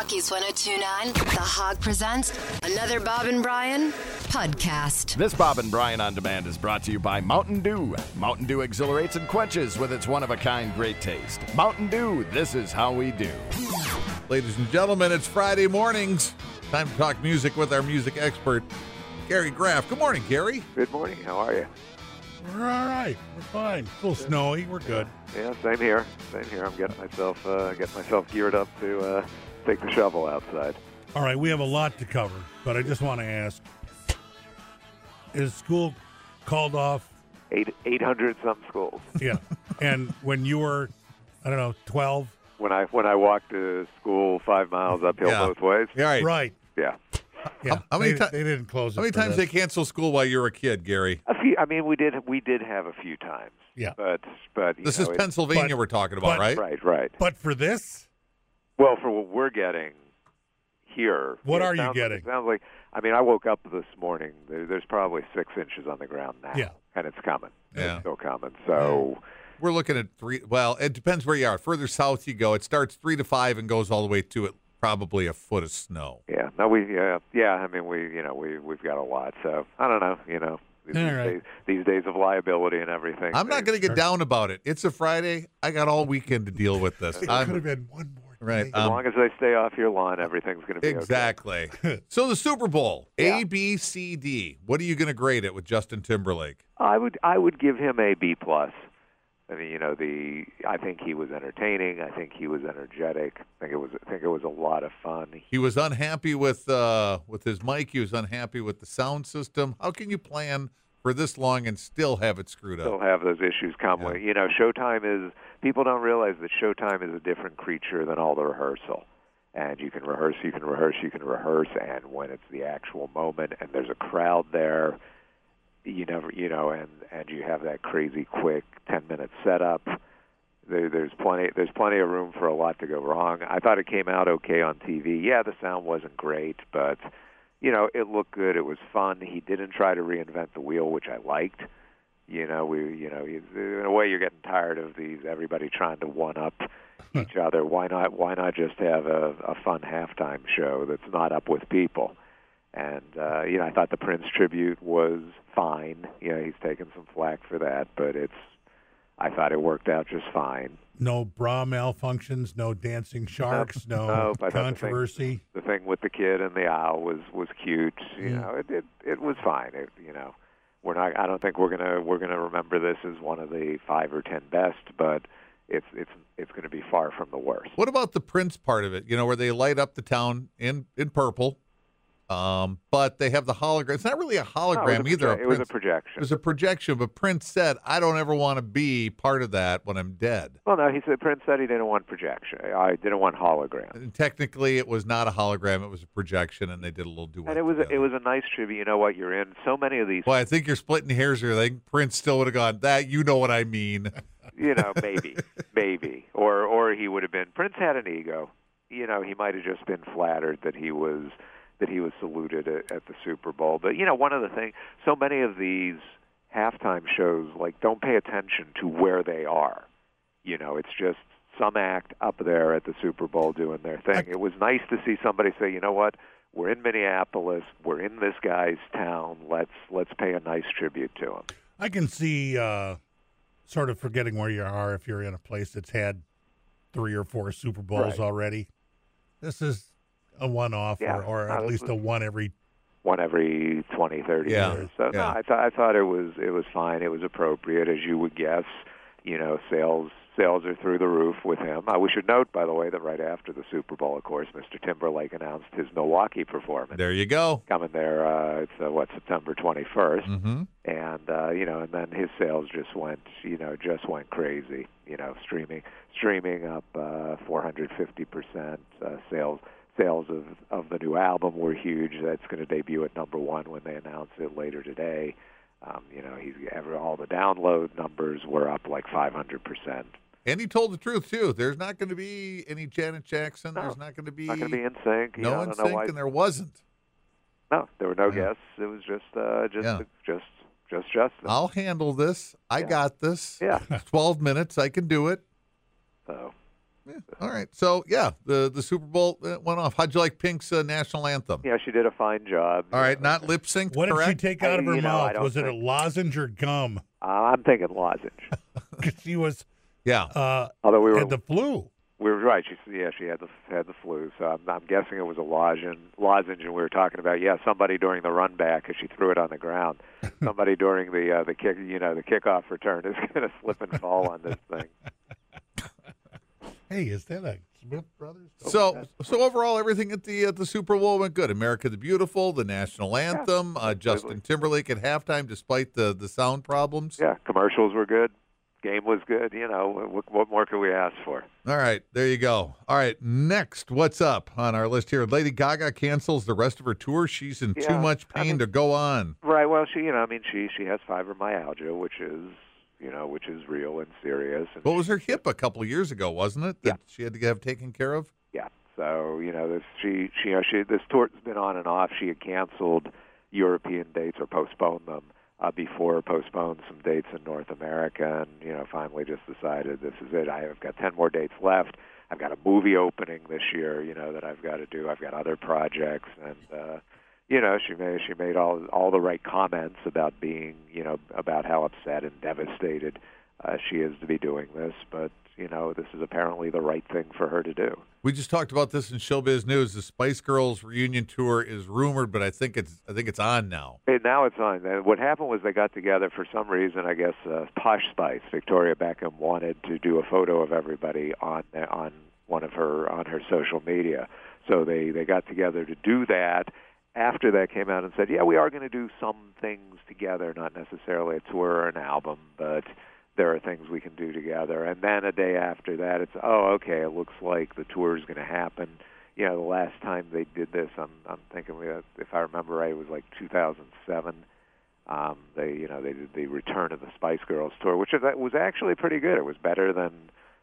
Rockies 102.9, The Hog presents another Bob and Brian podcast. This Bob and Brian On Demand is brought to you by Mountain Dew. Mountain Dew exhilarates and quenches with its one-of-a-kind great taste. Mountain Dew, this is how we do. Ladies and gentlemen, it's Friday mornings. Time to talk music with our music expert, Gary Graff. Good morning, Gary. Good morning. How are you? We're all right. We're fine. It's a little snowy. We're good. Yeah, same here. Same here. I'm getting myself geared up to take the shovel outside. All right, we have a lot to cover, but I just want to ask, is school called off? 800 some schools. Yeah. And when you were, 12? When I walked to school 5 miles uphill both ways. Yeah, right. Right. Yeah. Yeah. How many they didn't close it. How many times they cancel school while you were a kid, Gary? A few. I mean, we did have a few times. Yeah. But this is Pennsylvania we're talking about, right? Right. But for this? Well, for what we're getting here. What are you getting? It sounds like, I woke up this morning. There's probably 6 inches on the ground now. Yeah. And it's coming. Yeah. It's still coming. So. We're looking at 3. Well, it depends where you are. Further south you go, it starts 3 to 5 and goes all the way to probably a foot of snow. Yeah. No, we've got a lot. So I don't know. These days of liability and everything. I'm not going to get down about it. It's a Friday. I got all weekend to deal with this. It could have been one more day. Right. As long as they stay off your lawn, everything's going to be exactly. Okay. So the Super Bowl, Yeah. A, B, C, D. What are you going to grade it with Justin Timberlake? I would give him a B+. I think he was entertaining. I think he was energetic. I think it was a lot of fun. He was unhappy with his mic. He was unhappy with the sound system. How can you plan for this long and still have it screwed up? Still have those issues come with. Showtime is. People don't realize that Showtime is a different creature than all the rehearsal. And you can rehearse, and when it's the actual moment and there's a crowd there, and you have that crazy quick 10-minute setup. There's plenty of room for a lot to go wrong. I thought it came out okay on TV. Yeah, the sound wasn't great, but it looked good. It was fun. He didn't try to reinvent the wheel, which I liked. In a way, you're getting tired of everybody trying to one up each other. Why not just have a fun halftime show that's not up with people? And I thought the Prince tribute was fine. He's taken some flack for that, but I thought it worked out just fine. No bra malfunctions, no dancing sharks, no controversy. The thing with the kid and the owl was cute. It was fine. I don't think we're gonna remember this as one of the 5 or 10 best, but it's going to be far from the worst. What about the Prince part of it? Where they light up the town in purple. But they have the hologram. It's not really a hologram either. It was a projection. It was a projection, but Prince said, I don't ever want to be part of that when I'm dead. Well, no, Prince said he didn't want projection. I didn't want hologram. And technically, it was not a hologram. It was a projection, and they did a little duet. And it was a nice tribute. You know what? You're in so many of these. Well, I think you're splitting hairs here. I think Prince still would have gone, that, you know what I mean. Maybe. Or he would have been. Prince had an ego. He might have just been flattered that he was saluted at the Super Bowl. But, one of the things, so many of these halftime shows, don't pay attention to where they are. It's just some act up there at the Super Bowl doing their thing. It was nice to see somebody say, you know what, we're in Minneapolis, we're in this guy's town, let's pay a nice tribute to him. I can see sort of forgetting where you are if you're in a place that's had 3 or 4 Super Bowls already. This is a one-off, or at least a one every 20, 30 years. So no, I thought it was fine. It was appropriate, as you would guess. Sales are through the roof with him. We should note, by the way, that right after the Super Bowl, of course, Mr. Timberlake announced his Milwaukee performance. There you go. Coming there, September 21st, mm-hmm. And and then his sales just went crazy. Streaming up 450%. Sales of the new album were huge. That's going to debut at number 1 when they announce it later today. All the download numbers were up like 500%. And he told the truth too. There's not going to be any Janet Jackson. No, There's not going to be NSYNC. No NSYNC, and there wasn't. No, there were no guests. It was just Justin. I'll handle this. I got this. Yeah. 12 minutes. I can do it. So, Yeah. All right. So, the Super Bowl went off. How'd you like Pink's national anthem? Yeah, she did a fine job. All right, not lip sync. What correct? did she take out of her mouth? Was it a think- lozenge or gum? I'm thinking lozenge. Because she was Although we were had the flu. We were right. She had the flu. So I'm guessing it was a lozenge. And we were talking about somebody during the run back because she threw it on the ground. Somebody during the kick, the kickoff return is going to slip and fall on this thing. Hey, is that a Smith Brothers? So overall, everything at the Super Bowl went good. America the Beautiful, the national anthem, Justin Timberlake at halftime, despite the sound problems. Yeah, commercials were good. Game was good. What more could we ask for? All right, there you go. All right, next, what's up on our list here? Lady Gaga cancels the rest of her tour. She's in too much pain to go on. Right. Well, she has fibromyalgia, which is real and serious. And What was her hip a couple of years ago, wasn't it? That she had to have taken care of. Yeah. So this tour's been on and off. She had canceled European dates or postponed them before, postponed some dates in North America, and finally just decided this is it. I've got 10 more dates left. I've got a movie opening this year, that I've got to do. I've got other projects, and she made all the right comments about being, about how upset and devastated she is to be doing this, but this is apparently the right thing for her to do. We just talked about this in Showbiz News. The Spice Girls reunion tour is rumored, but I think it's on now. Now it's on. What happened was they got together for some reason. I guess Posh Spice, Victoria Beckham, wanted to do a photo of everybody on her social media. So they got together to do that. After that came out and said, we are going to do some things together, not necessarily a tour or an album, but there are things we can do together. And then a day after that, it's, it looks like the tour is going to happen. The last time they did this, I'm thinking, if I remember right, it was like 2007. They did the Return of the Spice Girls tour, which was actually pretty good. It was better than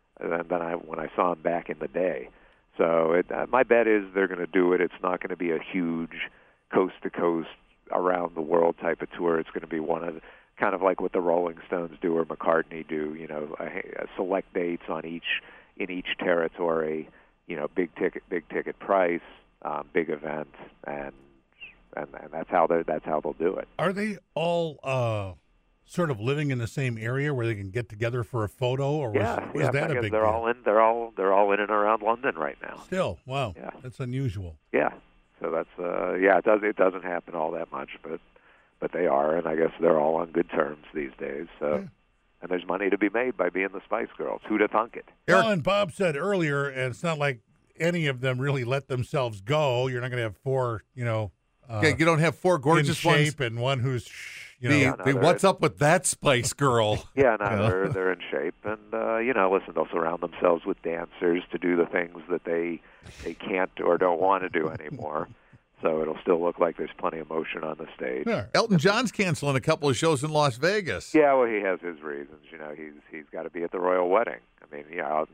when I saw them back in the day. So my bet is they're going to do it. It's not going to be a huge coast-to-coast, around-the-world type of tour. It's going to be one of kind of like what the Rolling Stones do or McCartney do, select dates in each territory, big ticket price, big event, and that's how they'll do it. Are they all sort of living in the same area where they can get together for a photo, or was that a big they're deal? all in and around London right now. Still, wow, yeah. That's unusual. Yeah, so that's it doesn't happen all that much, but they are, and I guess they're all on good terms these days. So, and there's money to be made by being the Spice Girls. Who'd have thunk it? Well, and Bob said earlier, and it's not like any of them really let themselves go. You're not going to have four, you don't have four gorgeous in shape ones. And one who's, what's up with that Spice Girl? They're in shape, and listen, they'll surround themselves with dancers to do the things that they can't or don't want to do anymore. So it'll still look like there's plenty of motion on the stage. Yeah. Elton John's canceling a couple of shows in Las Vegas. Yeah, well, he has his reasons. He's got to be at the royal wedding. I mean,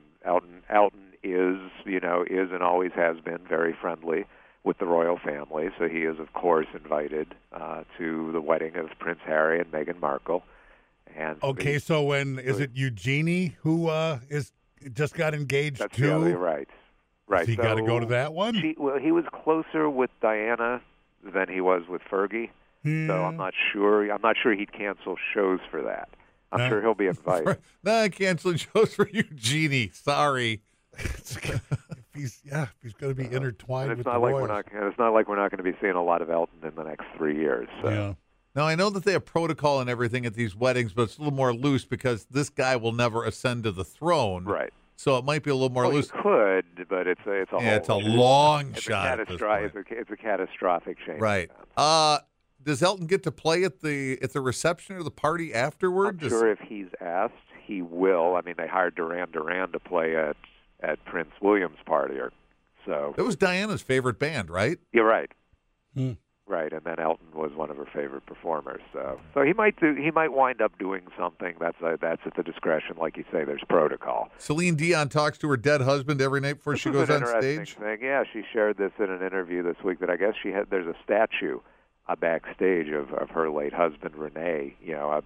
Elton is and always has been very friendly with the royal family. So he is, of course, invited to the wedding of Prince Harry and Meghan Markle. And so when is it Eugenie who is just got engaged that's to? Right. Right. He got to go to that one? He was closer with Diana than he was with Fergie. So I'm not sure. I'm not sure he'd cancel shows for that. I'm sure he'll be invited. Canceling shows for Eugenie. Sorry. if he's going to be intertwined with the royals. royals. It's not like we're not going to be seeing a lot of Elton in the next 3 years. So. Yeah. Now, I know that they have protocol and everything at these weddings, but it's a little more loose because this guy will never ascend to the throne. Right. So it might be a little more loose. He could, but it's a long shot. It's a catastrophic change. Right. Does Elton get to play at the reception or the party afterward? I'm sure if he's asked, he will. I mean, they hired Duran Duran to play at Prince William's party, so. It was Diana's favorite band, right? You're right. Right, and then Elton was one of her favorite performers. So he might wind up doing something. That's at the discretion, like you say. There's protocol. Celine Dion talks to her dead husband every night before she goes on stage. Thing. Yeah, she shared this in an interview this week that I guess there's a statue backstage of her late husband Rene.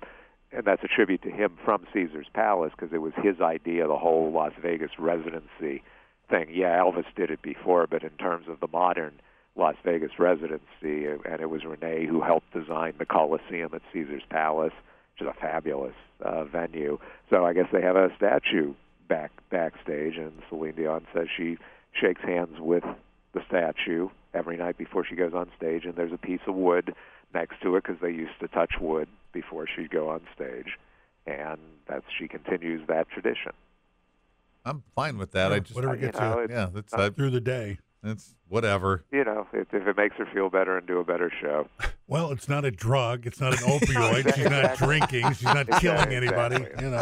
that's a tribute to him from Caesar's Palace because it was his idea, the whole Las Vegas residency thing. Yeah, Elvis did it before, but in terms of the modern Las Vegas residency, and it was Rene who helped design the Coliseum at Caesar's Palace, which is a fabulous venue. So I guess they have a statue backstage, and Celine Dion says she shakes hands with the statue every night before she goes on stage, and there's a piece of wood next to it because they used to touch wood before she'd go on stage, and she continues that tradition. I'm fine with that. I just whatever gets you that's through the day. It's whatever. If it makes her feel better and do a better show. Well, it's not a drug. It's not an opioid. She's not drinking. She's not killing anybody.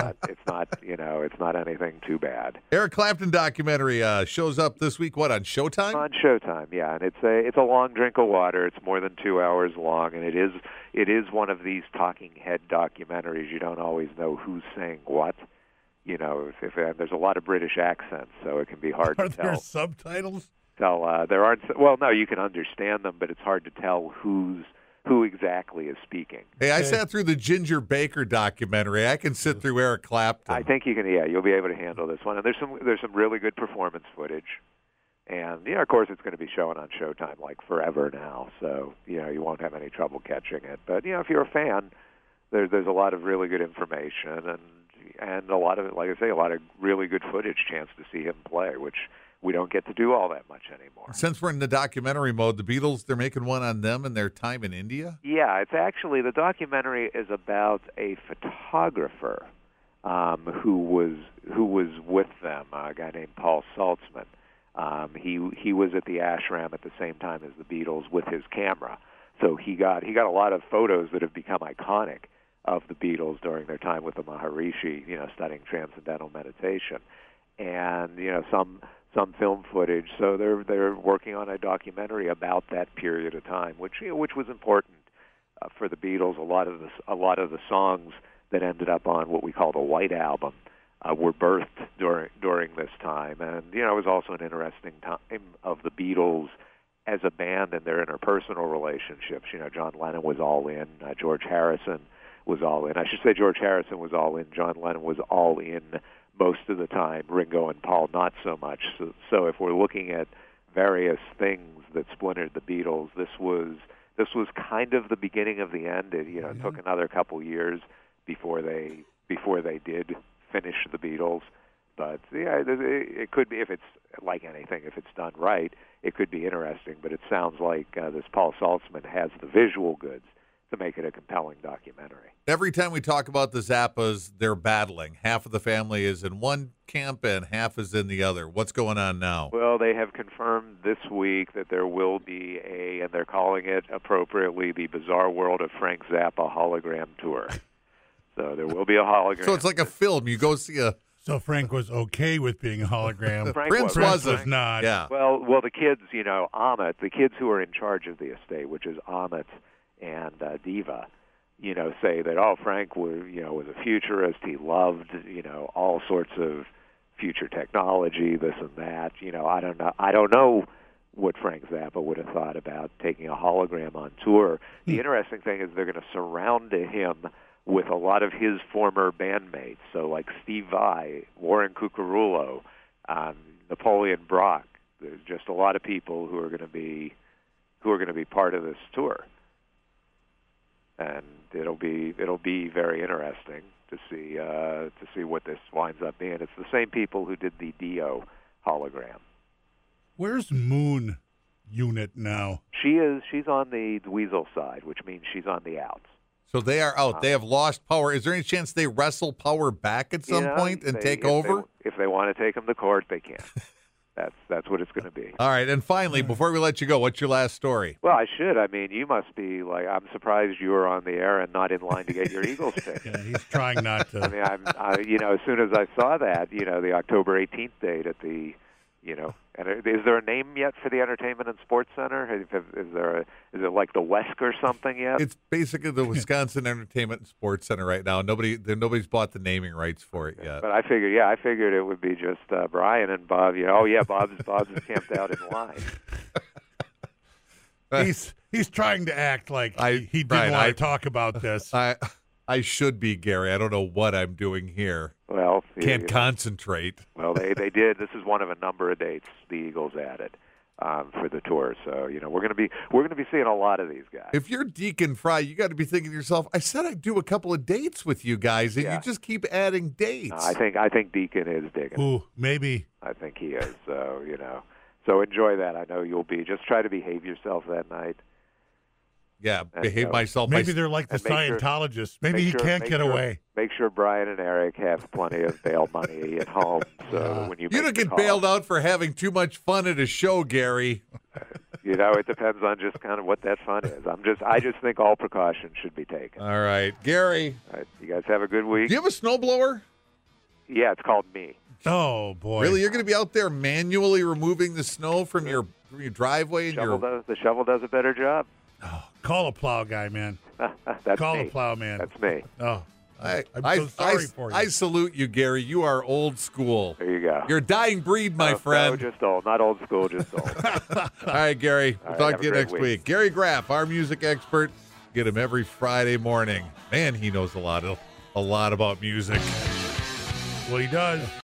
It's not anything too bad. Eric Clapton documentary shows up this week. What, on Showtime? On Showtime, yeah, and it's a long drink of water. It's more than 2 hours long, and it is one of these talking head documentaries. You don't always know who's saying what. If there's a lot of British accents, so it can be hard to tell. Are there subtitles? There aren't. Well, no, you can understand them, but it's hard to tell who exactly is speaking. Hey, I sat through the Ginger Baker documentary. I can sit through Eric Clapton. I think you can. Yeah, you'll be able to handle this one. And there's some really good performance footage, and of course, it's going to be showing on Showtime like forever now. So you won't have any trouble catching it. But if you're a fan, there's a lot of really good information and a lot of, like I say, a lot of really good footage. Chance to see him play, which we don't get to do all that much anymore. Since we're in the documentary mode, the Beatles, they're making one on them and their time in India? Yeah, it's actually, the documentary is about a photographer who was with them, a guy named Paul Saltzman. He was at the ashram at the same time as the Beatles with his camera. So he got a lot of photos that have become iconic of the Beatles during their time with the Maharishi, studying transcendental meditation. And, some film footage. So they're working on a documentary about that period of time, which was important for the Beatles. A lot of the songs that ended up on what we call the White Album were birthed during this time, and it was also an interesting time of the Beatles as a band and their interpersonal relationships. John Lennon was all in, George Harrison was all in. I should say George Harrison was all in. John Lennon was all in most of the time. Ringo and Paul not so much. So if we're looking at various things that splintered the Beatles, this was kind of the beginning of the end. It took another couple years before they did finish the Beatles. But it could be, if it's like anything, if it's done right, it could be interesting. But it sounds like this Paul Saltzman has the visual goods to make it a compelling documentary. Every time we talk about the Zappas, they're battling. Half of the family is in one camp and half is in the other. What's going on now? Well, they have confirmed this week that there will be and they're calling it appropriately, the Bizarre World of Frank Zappa hologram tour. So there will be a hologram. So it's like a film. You go see a... So Frank was okay with being a hologram. Prince was not. Yeah. Well, the kids, Amit, the kids who are in charge of the estate, which is Amit and Diva, say that Frank was a futurist. He loved all sorts of future technology, this and that. I don't know what Frank Zappa would have thought about taking a hologram on tour. The interesting thing is they're going to surround him with a lot of his former bandmates, so like Steve Vai, Warren Cucurullo, Napoleon Brock. There's just a lot of people who are going to be part of this tour. And it'll be very interesting to see what this winds up being. It's the same people who did the Dio hologram. Where's Moon Unit now? She's on the Dweezil side, which means she's on the outs. So they are out. They have lost power. Is there any chance they wrestle power back at some point and take over? If they want to take them to court, they can. That's what it's going to be. All right, and finally, before we let you go, what's your last story? Well, I should. I mean, you must be like, I'm surprised you were on the air and not in line to get your Eagles ticket. Yeah, he's trying not to. I mean, as soon as I saw that, the October 18th date at the, and is there a name yet for the Entertainment and Sports Center? Is it like the WESC or something yet? It's basically the Wisconsin Entertainment and Sports Center right now. Nobody's bought the naming rights for it yet. But I figured it would be just Brian and Bob. Bob's camped out in line. He's trying to act like he didn't want to talk about this. I should be, Gary. I don't know what I'm doing here. Well, can't concentrate. Well, they did. This is one of a number of dates the Eagles added for the tour. So we're going to be seeing a lot of these guys. If you're Deacon Fry, you got to be thinking to yourself, I said I'd do a couple of dates with you guys, and you just keep adding dates. I think Deacon is digging. Ooh, maybe. I think he is. So so enjoy that. I know you'll be. Just try to behave yourself that night. Yeah, behave myself. Maybe they're like the Scientologists. Maybe he can't get away. Make sure Brian and Eric have plenty of bail money at home. So when you don't get bailed out for having too much fun at a show, Gary. It depends on just kind of what that fun is. I just think all precautions should be taken. All right, Gary. All right, you guys have a good week. Do you have a snowblower? Yeah, it's called Me. Oh boy! Really, you're going to be out there manually removing the snow from your driveway? The shovel does a better job. Oh, call a plow guy, man. Call a plow man. That's me. Oh, I'm so sorry for you. I salute you, Gary. You are old school. There you go. You're a dying breed, my friend. No, just old. Not old school, just old. All right, Gary. We'll talk to you next week. Gary Graff, our music expert. Get him every Friday morning. Man, he knows a lot about music. Well, he does.